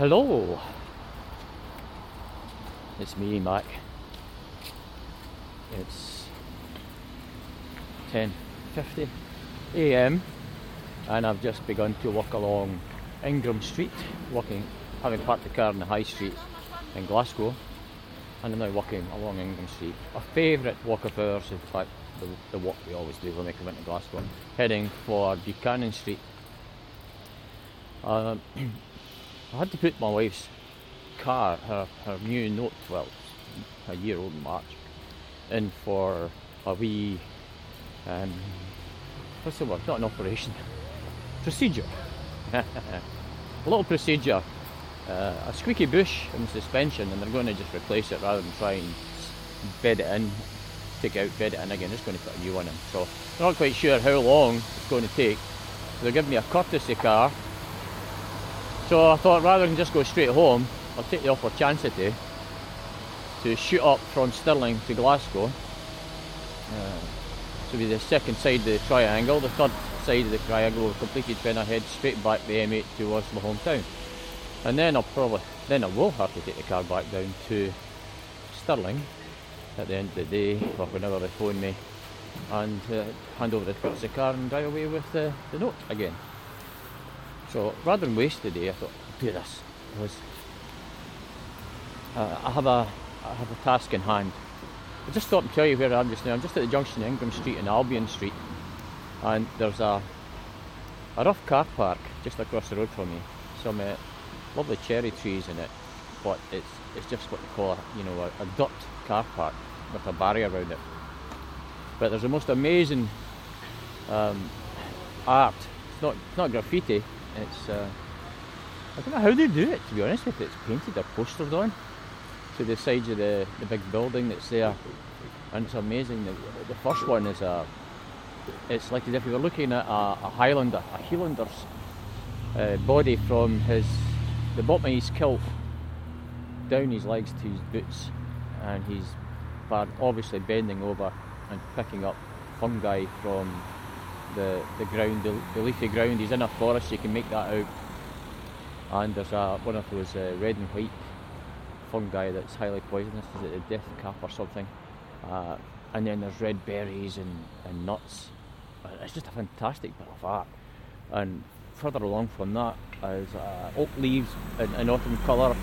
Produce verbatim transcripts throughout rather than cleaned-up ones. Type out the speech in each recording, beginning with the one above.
Hello, it's me, Mac. It's ten fifty a m and I've just begun to walk along Ingram Street, walking, having parked the car in the High Street in Glasgow, and I'm now walking along Ingram Street. A favourite walk of ours, in fact, the, the walk we always do when we come into Glasgow, heading for Buchanan Street. Um, I had to put my wife's car, her, her new Note, well, a year old in March, in for a wee, um, what's the word, not an operation, procedure. A little procedure, uh, a squeaky bush in the suspension, and they're going to just replace it rather than try and bed it in, take it out, bed it in again. They're just going to put a new one in. So they're not quite sure how long it's going to take. So they're giving me a courtesy car. So I thought rather than just go straight home, I'll take the opportunity to shoot up from Stirling to Glasgow. Uh, to be the second side of the triangle. The third side of the triangle will be completed when I head straight back the M eight towards my hometown. And then I'll probably, then I will have to take the car back down to Stirling at the end of the day, or whenever they phone me, and uh, hand over the courtesy car and drive away with the, the Note again. So rather than waste the day, I thought I'd do this. Was, uh, I have a I have a task in hand. I'll just stop and tell you where I am just now. I'm just at the junction of Ingram Street and Albion Street, and there's a a rough car park just across the road from me. Some uh, lovely cherry trees in it, but it's it's just what they call a, you know a, a dirt car park with a barrier around it. But there's the most amazing um, art. It's not it's not graffiti. It's uh, I don't know how they do it, to be honest with you. It's painted or postered on to the sides of the, the big building that's there, and it's amazing. The, the first one is a it's like as if you were looking at a, a Highlander, a Highlander's uh, body from his the bottom of his kilt down his legs to his boots, and he's obviously bending over and picking up fungi from the the ground, the, the leafy ground. He's in a forest, you can make that out, and there's a one of those uh, red and white fungi that's highly poisonous. Is it the death cap or something? Uh, and then there's red berries and, and nuts. It's just a fantastic bit of art. And further along from that is uh, oak leaves in, in autumn colour,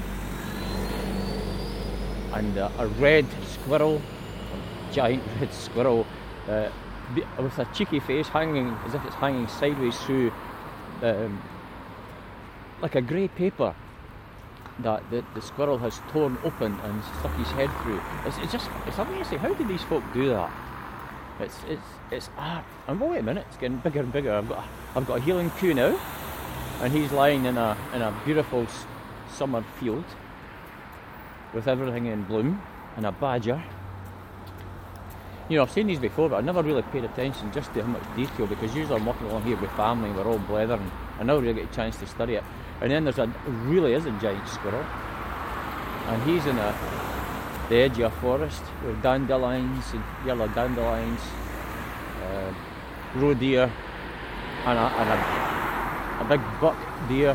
and uh, a red squirrel, a giant red squirrel, uh, with a cheeky face hanging as if it's hanging sideways through um, like a grey paper that the, the squirrel has torn open and stuck his head through. It's, it's just it's amazing. How do these folk do that? It's it's it's art. And wait a minute, it's getting bigger and bigger. I've got a, I've got a healing cue now, and he's lying in a in a beautiful s- summer field with everything in bloom, and a badger. You know, I've seen these before, but I never really paid attention just to how much detail, because usually I'm walking along here with family, we're all blethering, I never really get a chance to study it. And then there's a, really is a giant squirrel, and he's in a, the edge of a forest with dandelions and yellow dandelions, uh, roe deer, and, a, and a, a big buck deer,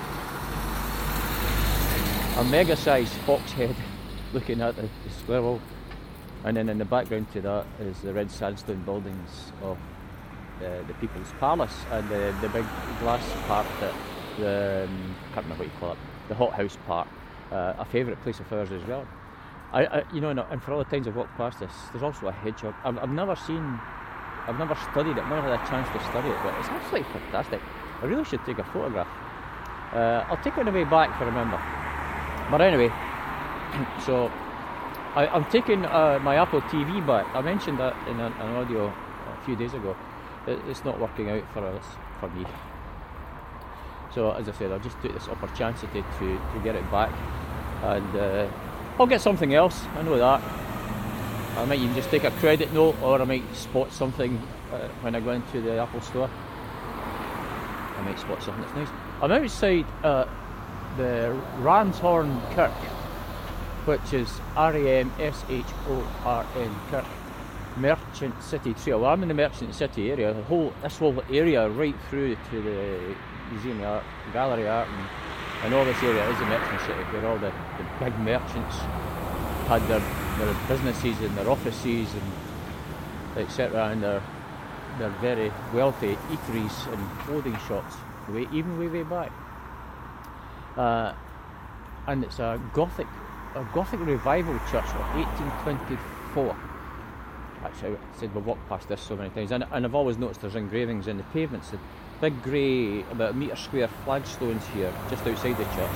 a mega-sized fox head looking at the, the squirrel. And then in the background to that is the red sandstone buildings of the, the People's Palace, and the, the big glass part that the, um, I can't remember what you call it, the hothouse part, uh, a favourite place of ours as well. I, I you know, and for all the times I've walked past this, there's also a hedgehog. I've, I've never seen, I've never studied it, I've never had a chance to study it, but it's absolutely fantastic. I really should take a photograph. Uh, I'll take it on the way back if I remember. But anyway, so I, I'm taking uh, my Apple T V back. I mentioned that in an, an audio a few days ago. It, it's not working out for us, for me. So as I said, I'll just take this opportunity to, to get it back, and uh, I'll get something else, I know that. I might even just take a credit note, or I might spot something uh, when I go into the Apple store. I might spot something that's nice. I'm outside uh, the Ramshorn Kirk, which is R A M S H O R N Kirk, Merchant City Trail. Well, I'm in the Merchant City area. The whole this whole area right through to the Museum of Art, Gallery Art, and And all this area is the merchant city, where all the, the big merchants had their, their businesses and their offices and et cetera, and their their very wealthy eateries and clothing shops, way, even way way back. Uh, and it's a Gothic a Gothic revival church of eighteen twenty-four. Actually, I said we've walked past this so many times, and, and I've always noticed there's engravings in the pavements. The big grey, about a metre square flagstones here, just outside the church.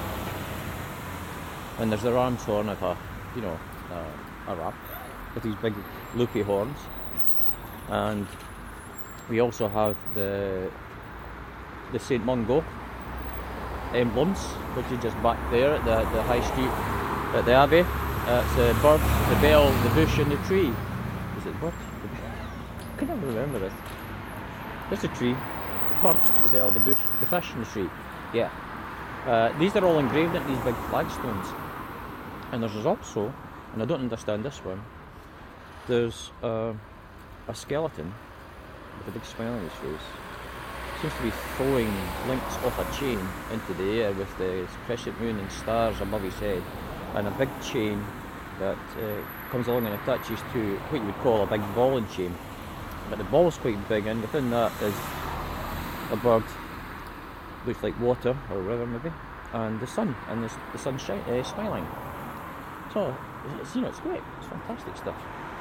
And there's the ram's horn of a, you know, uh, a rat with these big loopy horns. And we also have the the Saint Mungo emblems, which is just back there at the, the High Street at the Abbey. Uh, it's the bird, the bell, the bush and the tree. Is it bird? I can never remember this. There's a tree, bird, the bell, the bush, the fish and the tree. Yeah. Uh, these are all engraved into these big flagstones. And there's also, and I don't understand this one, there's uh, a skeleton with a big smile on his face. Seems to be throwing links off a chain into the air with the crescent moon and stars above his head, and a big chain that uh, comes along and attaches to what you would call a big ball and chain. But the ball's quite big, and within that is a bird, looks like water or a river maybe, and the sun, and the, the sun shi- uh, smiling. So, it's, you know, it's great, it's fantastic stuff.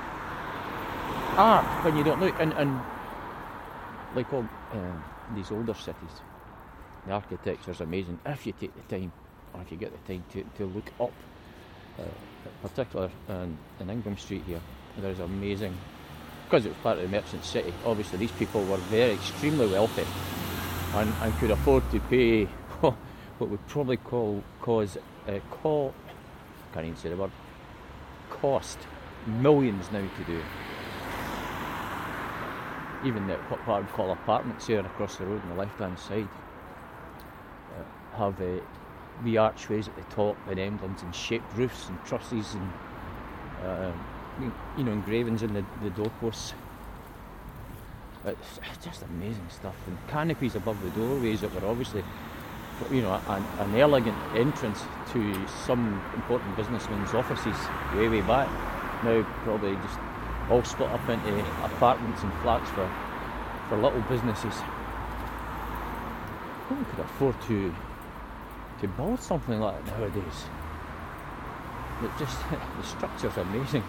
Art, when you don't look, and, and like all um, these older cities, the architecture is amazing if you take the time, or if you get the time to, to look up, uh, in particular in, in Ingram Street here. There's amazing, because it was part of the merchant city, obviously these people were very extremely wealthy and, and could afford to pay what we'd probably call cause uh, call I can't even say the word cost millions now to do. Even the what part we call apartments here across the road on the left hand side uh, have uh, wee archways at the top and emblems and shaped roofs and trusses and uh, you know, engravings in the, the doorposts. It's just amazing stuff, and canopies above the doorways that were obviously, you know, an, an elegant entrance to some important businessmen's offices way way back. Now probably just all split up into apartments and flats for for little businesses. Who could afford to to build something like that nowadays? It just the structure's amazing.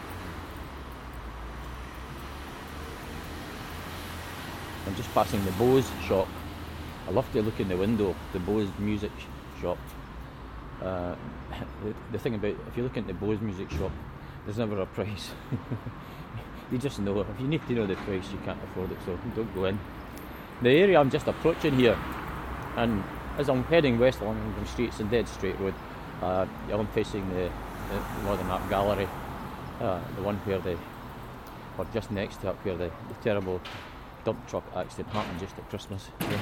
I'm just passing the Bose shop. I love to look in the window, the Bose music shop. Uh, the, the thing about, if you look into the Bose music shop, there's never a price. You just know, if you need to know the price, you can't afford it, so don't go in. The area I'm just approaching here, and as I'm heading west along Ingram Street, it's a dead straight road. Uh, I'm facing the, the Northern Art Gallery, uh, the one where the, or just next to it, where the, the terrible dump truck accident happened just at Christmas. Yeah.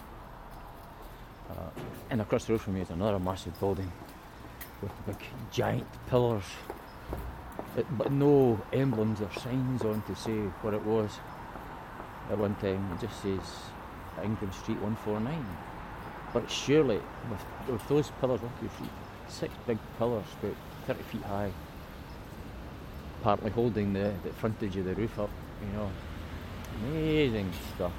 Uh, and across the road from me is another massive building with big giant pillars, it, but no emblems or signs on to say what it was. At one time it just says Ingram Street one forty-nine, but surely with, with those pillars, what do you see? Six big pillars about thirty feet high, partly holding the, the frontage of the roof up, you know. Amazing stuff.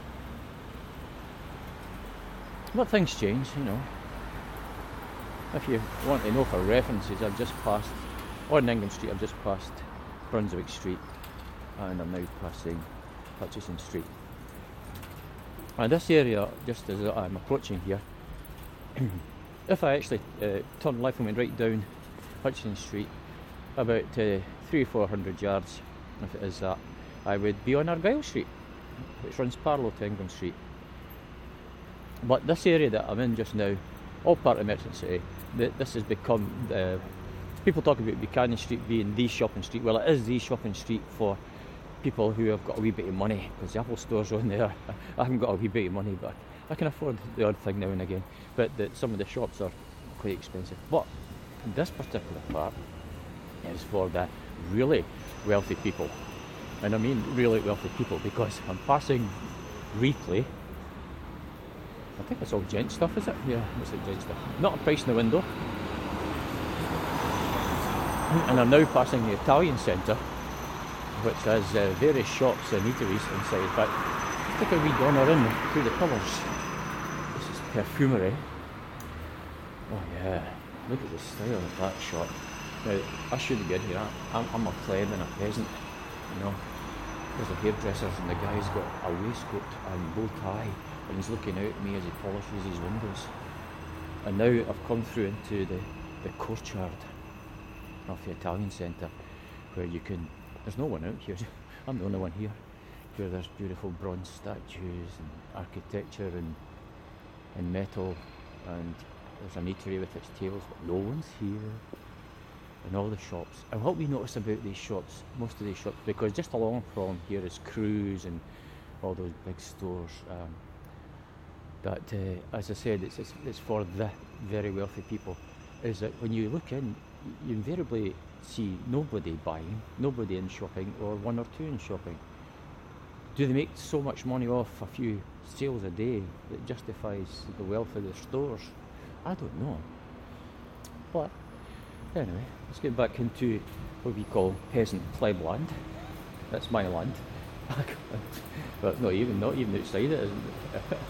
But things change, you know. If you want to know for references, I've just passed, on Ingram Street, I've just passed Brunswick Street, and I'm now passing Hutchison Street. And this area, just as I'm approaching here, if I actually uh, turned left and went right down Hutchison Street, about uh, three or four hundred yards, if it is that, I would be on Argyle Street, which runs parallel to Ingram Street. But this area that I'm in just now, all part of Merchant City, the, this has become, uh, people talk about Buchanan Street being the shopping street. Well, it is the shopping street for people who have got a wee bit of money, because the Apple store's on there. I haven't got a wee bit of money, but I can afford the odd thing now and again. But the, some of the shops are quite expensive. But this particular part is for the really wealthy people. And I mean really wealthy people, because I'm passing Replay, I think it's all gent stuff, is it? Yeah, it's like gent stuff. Not a price in the window. And I'm now passing the Italian centre, which has uh, various shops and eateries inside, but let's take a wee donner in through the pillars. This is perfumery. Oh yeah, look at the style of that shop. Now, I shouldn't be in here. I'm, I'm a pleb and a peasant, you know. There's a hairdresser's and the guy's got a waistcoat and bow tie and he's looking out at me as he polishes his windows. And now I've come through into the, the courtyard of the Italian centre, where you can, there's no one out here, I'm the only one here, where there's beautiful bronze statues and architecture and, and metal, and there's an eatery with its tables, but no one's here. And all the shops. And what we notice about these shops, most of these shops, because just along from here is Cruise and all those big stores, um, that, uh, as I said, it's, it's it's for the very wealthy people, is that when you look in, you invariably see nobody buying, nobody in shopping, or one or two in shopping. Do they make so much money off a few sales a day that justifies the wealth of their stores? I don't know. But anyway, let's get back into what we call peasant pleb land. That's my land. But not even, not even outside it, isn't it?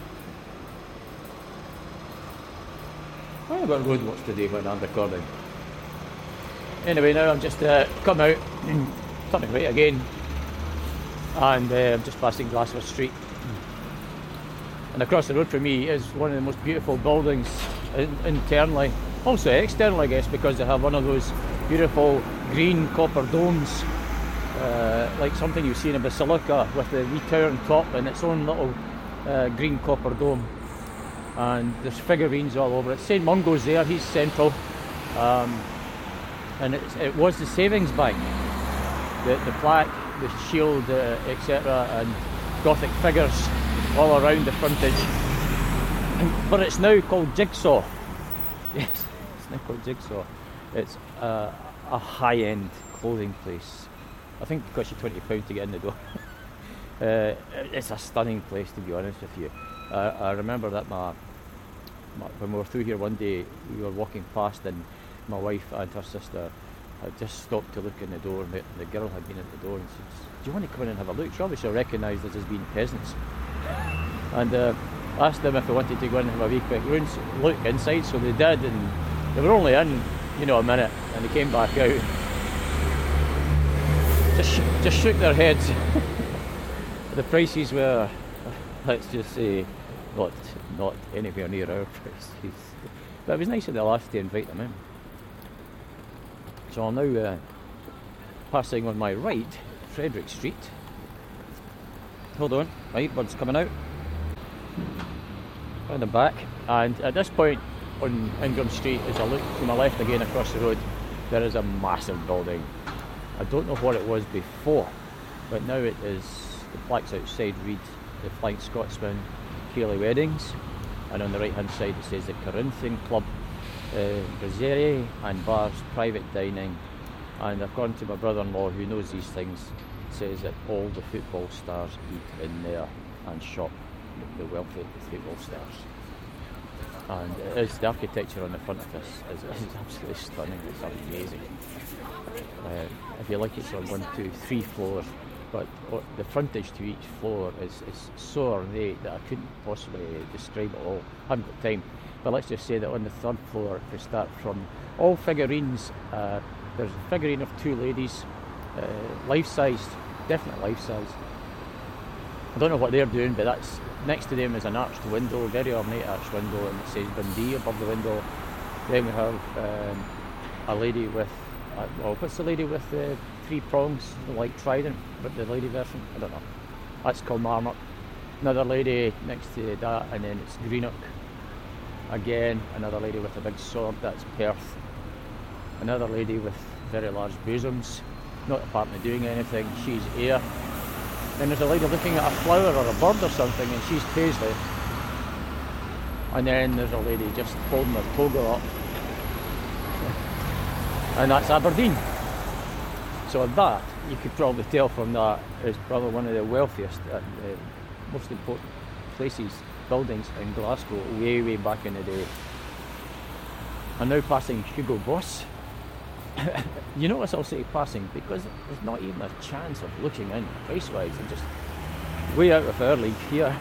I have got road watch today when I'm recording. Anyway, now I'm just uh, come out, turning right again, and uh, I'm just passing Glasgow Street. And across the road from me is one of the most beautiful buildings in, internally. Also externally, I guess, because they have one of those beautiful green copper domes, uh, like something you see in a basilica, with the wee tower on top and its own little uh, green copper dome. And there's figurines all over it. Saint Mungo's there, he's central. Um, and it's, it was the savings bank. The, the plaque, the shield, uh, et cetera, and Gothic figures all around the frontage. And, but it's now called Jigsaw. Yes. Called Jigsaw. It's uh, a high-end clothing place. I think it costs you twenty pounds to get in the door. uh, it's a stunning place, to be honest with you. Uh, I remember that my, my when we were through here one day, we were walking past and my wife and her sister had just stopped to look in the door, and the, the girl had been at the door and said, "Do you want to come in and have a look?" She obviously recognised us as being peasants. And uh, asked them if they wanted to go in and have a wee quick look inside, so they did, and they were only in, you know, a minute, and they came back out. Just, sh- just shook their heads. The prices were, let's just say, not not anywhere near our prices. But it was nice of the lads to invite them in. So I'm now uh, passing on my right, Frederick Street. Hold on, my earbud's coming out. On the back, and at this point on Ingram Street, as I look to my left again across the road, there is a massive building. I don't know what it was before, but now it is, the plaques outside read the Flying Scotsman Keeley Weddings, and on the right hand side it says the Corinthian Club, uh, Brasserie and Bars, Private Dining, and according to my brother-in-law who knows these things, it says that all the football stars eat in there and shop, the wealthy football stars. And it is, the architecture on the front of this is, is absolutely stunning. It's amazing. Uh, if you like, it's on one, two, three floors, but the frontage to each floor is, is so ornate that I couldn't possibly describe it all. I haven't got time. But let's just say that on the third floor, if we start from all figurines, uh, there's a figurine of two ladies, uh, life-sized, definitely life-sized. I don't know what they're doing, but that's next to them is an arched window, very ornate arched window, and it says Dundee above the window. Then we have um, a lady with, uh, well, what's the lady with the three prongs, like trident, but the lady version? I don't know. That's Kilmarnock. Another lady next to that, and then it's Greenock. Again, another lady with a big sword, that's Perth. Another lady with very large bosoms, not apparently doing anything, she's Ayr. Then there's a lady looking at a flower or a bird or something, and she's Paisley. And then there's a lady just holding her toga up, and that's Aberdeen. So that, you could probably tell from that, is probably one of the wealthiest and uh, most important places buildings in Glasgow way, way back in the day. I'm now passing Hugo Boss. You notice I'll say passing because there's not even a chance of looking in price-wise. I'm just way out of our league here.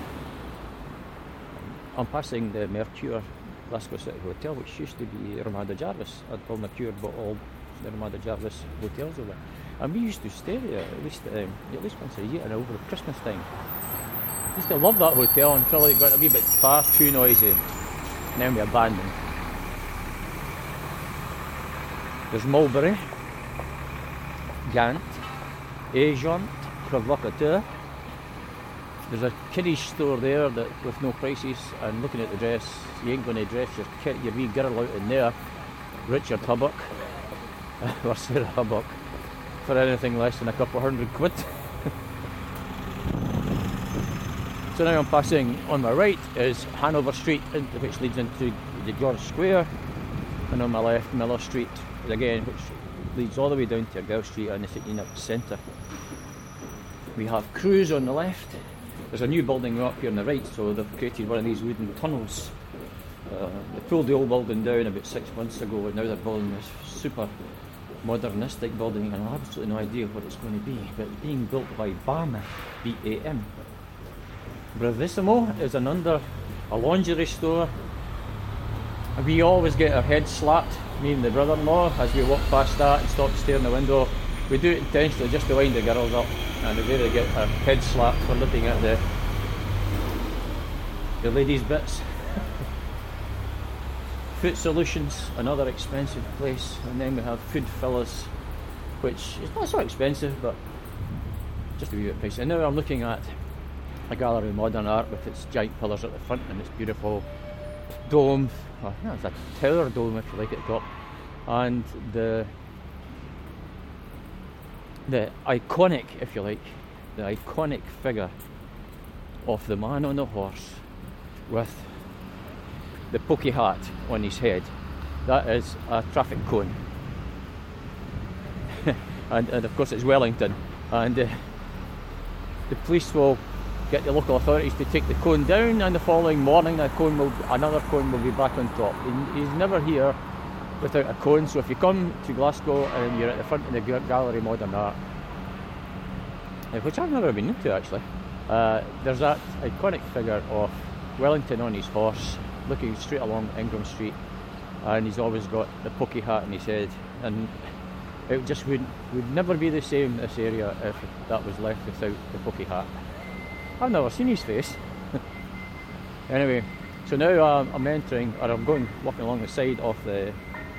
I'm passing the Mercure Glasgow City Hotel, which used to be Ramada Jarvis. I'd call Mercure bought all the Ramada Jarvis hotels over. And we used to stay there at least um, at least once a year and over Christmas time. I used to love that hotel until it got a wee bit far too noisy. And then we abandoned. There's Mulberry, Gant, Agent, Provocateur. There's a kiddies store there that with no prices, and looking at the dress, you ain't going to dress your kid, your wee girl out in there. Richard Hubbock, or Sarah Hubbock, for anything less than a couple of hundred quid. So now I'm passing, on my right is Hanover Street, which leads into the George Square, and on my left Miller Street, again, which leads all the way down to Argyle Street and the city centre. We have Cruise on the left. There's a new building up here on the right, so they've created one of these wooden tunnels. Uh, they pulled the old building down about six months ago, and now they're building this super modernistic building, and I have absolutely no idea what it's going to be, but it's being built by BAM, B A M. Bravissimo is an under, a lingerie store. We always get our heads slapped, me and the brother-in-law, as we walk past that and stop to stare in the window. We do it intentionally just to wind the girls up, and the way they get our heads slapped for looking at the the ladies' bits. Food Solutions, another expensive place, and then we have Food Fillers, which is not so expensive, but just a wee bit pricey. And now I'm looking at a gallery of modern art with its giant pillars at the front and its beautiful dome, well, no, it's a tower dome if you like at the top, and the the iconic, if you like, the iconic figure of the man on the horse with the pokey hat on his head. That is a traffic cone. and, and of course it's Wellington, and uh, the police will get the local authorities to take the cone down, and the following morning the cone will, another cone will be back on top. He, he's never here without a cone, so if you come to Glasgow and you're at the front of the Gallery of Modern Art, which I've never been into actually, uh, there's that iconic figure of Wellington on his horse looking straight along Ingram Street, and he's always got the pokey hat on his head, and it just would would never be the same, this area, if that was left without the pokey hat. I've never seen his face. Anyway, so now um, I'm entering, or I'm going walking along the side of the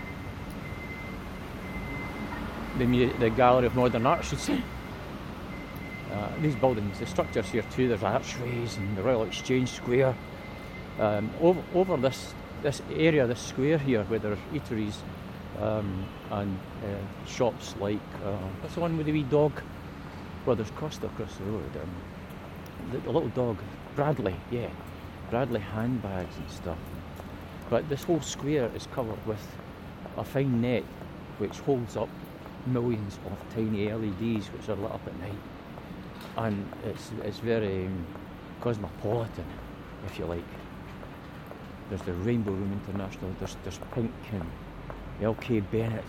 the, the Gallery of Modern Art, I should say. Uh, these buildings, the structures here too, there's archways and the Royal Exchange Square. Um, over, over this this area, this square here, where there are eateries um, and uh, shops like, uh, what's the one with the wee dog? Well, there's Costa across the road. Um, the, the little dog, Bradley, yeah, Bradley handbags and stuff. But this whole square is covered with a fine net which holds up millions of tiny L E Ds which are lit up at night. And it's it's very um, cosmopolitan, if you like. There's the Rainbow Room International, there's, there's Pink and L K Bennett,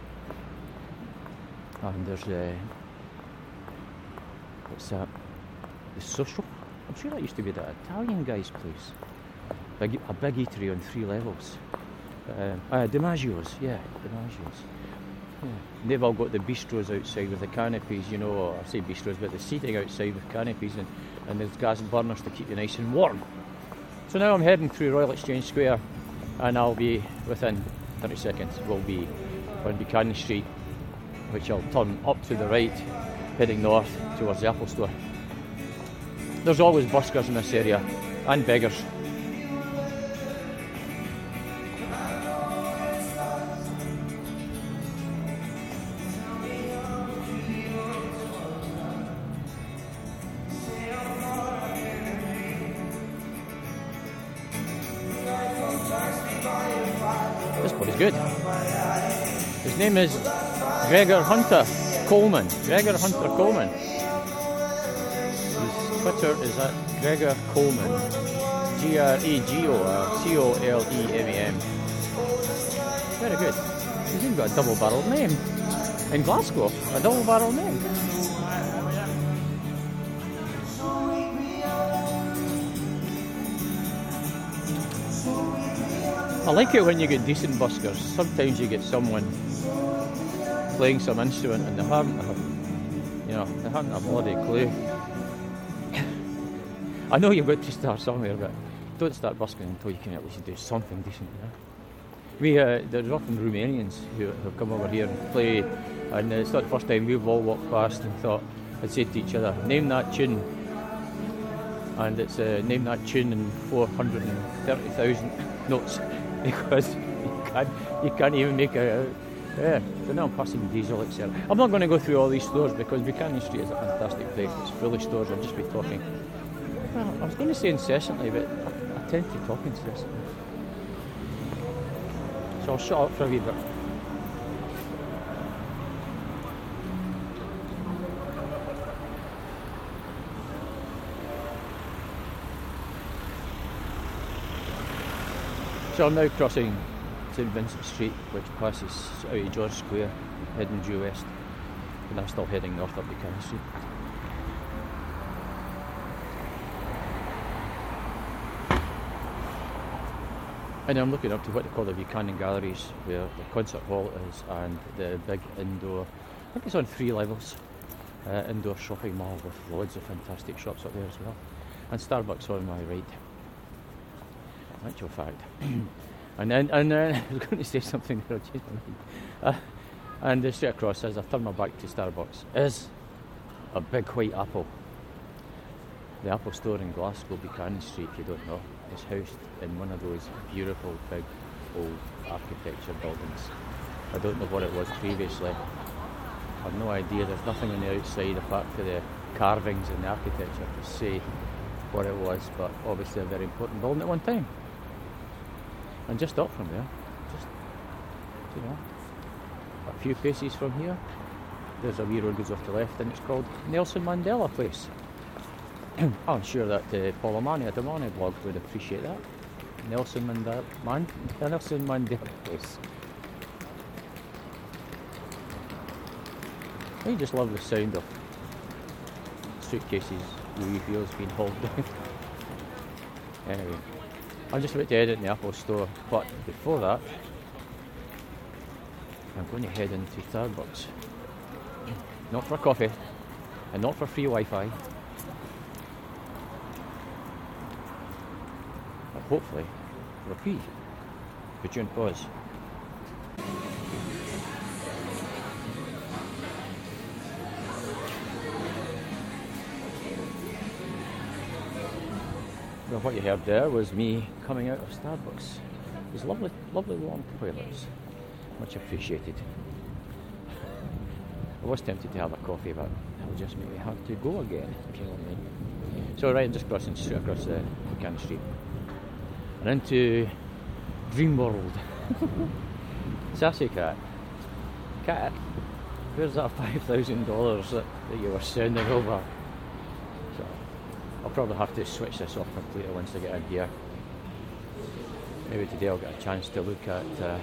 and there's uh, what's that? The Social. I'm sure that used to be that Italian guy's place. Big, a big eatery on three levels. Uh, uh, DiMaggio's, yeah, DiMaggio's. Yeah. They've all got the bistros outside with the canopies, you know, or I say bistros, but the seating outside with canopies, and, and there's gas burners to keep you nice and warm. So now I'm heading through Royal Exchange Square, and I'll be, within thirty seconds, we'll be on Buchanan Street, which I'll turn up to the right, heading north towards the Apple Store. There's always buskers in this area, and beggars. This body's good. His name is Gregor Hunter Coleman. Gregor Hunter Coleman. His Twitter is at Gregor Coleman. G R E G O R C O L E M E M. Very good. He's even got a double-barreled name. In Glasgow, a double-barreled name. I like it when you get decent buskers. Sometimes you get someone playing some instrument and they haven't, a, you know, they haven't a bloody clue. I know you've got to start somewhere, but don't start busking until you can at least do something decent. You know? We uh, there's often Romanians who have come over here and play, and it's not the first time we've all walked past and thought and said to each other, "Name that tune," and it's uh, name that tune in four hundred and thirty thousand notes because you can't you can't even make a. Yeah, they're now passing diesel, et cetera. I'm not going to go through all these stores because Buchanan Street is a fantastic place. It's full of stores. I'll just be talking. Well, I was going to say incessantly, but I, I tend to talk incessantly. So I'll shut up for a wee bit. So I'm now crossing Saint Vincent Street, which passes out of George Square, heading due west, and I'm still heading north up Buchanan Street. And I'm looking up to what they call the Buchanan Galleries, where the concert hall is, and the big indoor, I think it's on three levels, uh, indoor shopping mall with loads of fantastic shops up there as well, and Starbucks on my right. Actual fact. And then, and then I was going to say something that I changed my mind. Uh, and uh, straight across, as I turn my back to Starbucks, is a big white apple. The Apple Store in Glasgow, Buchanan Street, if you don't know, is housed in one of those beautiful, big, old architecture buildings. I don't know what it was previously. I have no idea. There's nothing on the outside apart from the carvings and the architecture to say what it was, but obviously a very important building at one time. And just up from there, just, you know, a few paces from here, there's a wee road goes off the left and it's called Nelson Mandela Place. I'm sure that uh, Paul O'Mahony at the O'Mahony blog would appreciate that. Nelson Mandela, Man- Nelson Mandela Place. I just love the sound of suitcases, Louis wheels being hauled down. Anyway, I'm just about to head in the Apple Store, but before that, I'm going to head into Starbucks. Not for coffee, and not for free Wi-Fi, but hopefully for a pee. Put you on pause. Well, what you heard there was me coming out of Starbucks. These lovely, lovely long toilets. Much appreciated. I was tempted to have a coffee, but I'll just maybe have to go again, if you know what I mean. So right, I'm just crossing straight across the Buchanan Street. And into Dream World. Sassy Cat. Cat, where's that five thousand dollars that, that you were sounding over? So, I'll probably have to switch this off completely once I get in here. Maybe today I'll get a chance to look at uh,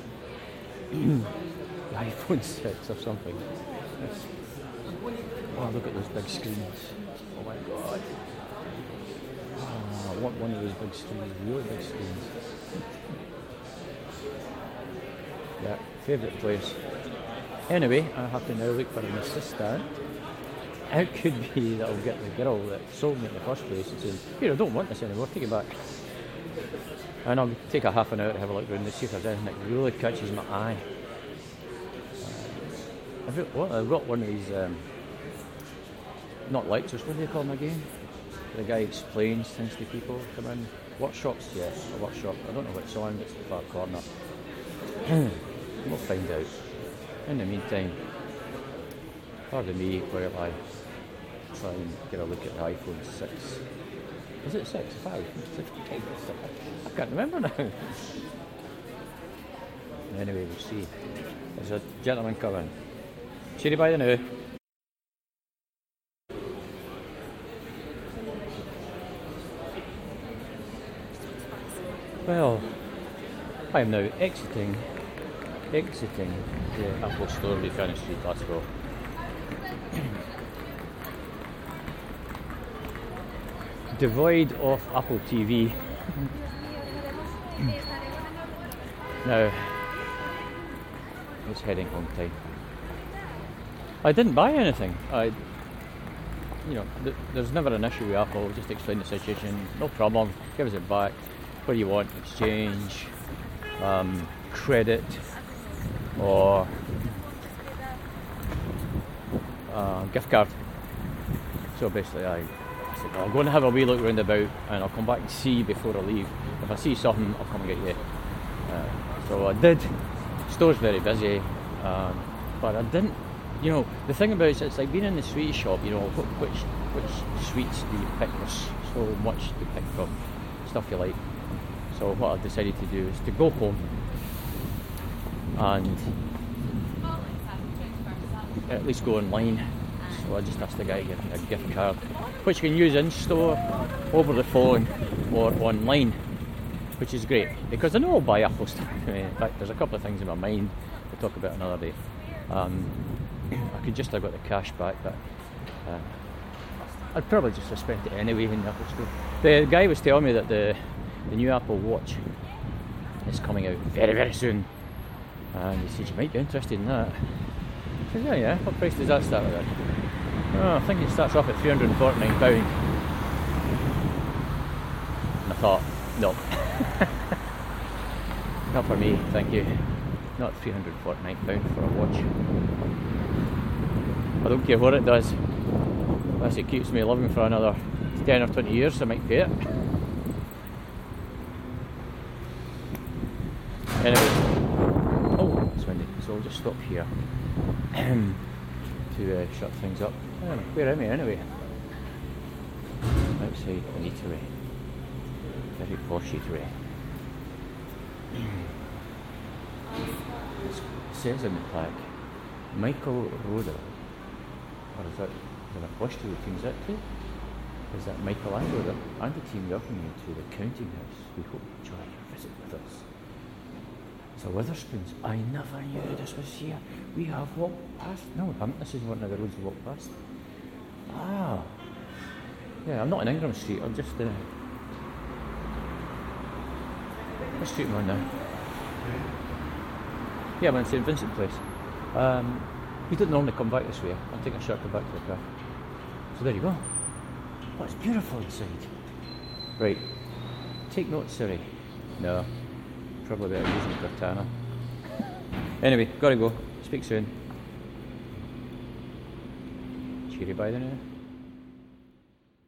the iPhone six or something. It's, oh, look at those big screens. Oh my god. Oh, I want one of those big screens, really big screens. Yeah, favourite place. Anyway, I have to now look for an assistant. It could be that I'll get the girl that sold me in the first place and says, "Here, I don't want this anymore, take it back." And I'll take a half an hour to have a look around and see if there's anything that really catches my eye. Uh, I've, got, well, I've got one of these, um, not lectures, what do they call them again? The guy explains things to people, come in. Workshops, yes, a workshop. I don't know which one, it's the far corner. We'll find out. In the meantime, pardon me while I try and get a look at the iPhone six. Is it six? five? six? I can't remember now. Anyway, we'll see. There's a gentleman coming. Cheery by the now. Well, I am now exiting, exiting the Apple store, Buchanan Street, Glasgow. Devoid of Apple T V. Now, it's heading home time. I didn't buy anything. I, you know, th- there's never an issue with Apple. Just explain the situation. No problem. Give us it back. What do you want? Exchange, um, credit, or uh, gift card. So basically, I, I said, well, I'll go and have a wee look round about, and I'll come back and see before I leave. If I see something, I'll come and get you. Uh, so I did. Store's very busy, um, but I didn't. You know, the thing about it is, it's like being in the sweet shop. You know, which which sweets do you pick? There's so much to pick from, stuff you like. So what I decided to do is to go home and at least go online. So I just asked the guy to give me a gift card, which you can use in store, over the phone, or online, which is great because I know I'll buy Apple stuff. In fact, there's a couple of things in my mind to talk about another day. Um, I could just have got the cash back, but uh, I'd probably just have spent it anyway in the Apple store. The guy was telling me that the the new Apple Watch is coming out very, very soon, and he said you might be interested in that. I said, yeah, yeah. What price does that start at? Oh, I think it starts off at three hundred and forty-nine pounds. And I thought, no, not for me, thank you. Not three hundred and forty-nine pounds for a watch. I don't care what it does. Unless it keeps me living for another ten or twenty years, I might pay it. Anyway, oh, it's windy, so I'll just stop here to uh, shut things up. Oh, where am I anyway? Outside an eatery, very posh eatery. It says in the plaque, Michael Roder, or is that, is that a posh to the team? Is that too? Is that Michael and Roder and the team welcome you to the counting house? We hope you enjoy your visit with us. So Witherspoons, I never knew this was here. We have walked past. No, we haven't. This is one of the roads we walked past. Ah. Yeah, I'm not in Ingram Street. I'm just in. Uh, what street am I on now? Yeah, I'm in Saint Vincent Place. Um, we don't normally come back this way. I'll take a shortcut back to the car. So there you go. Oh, it's beautiful inside. Right. Take note, Siri. No. Probably better using Cortana. Anyway, gotta go. Speak soon. Cheery bye then.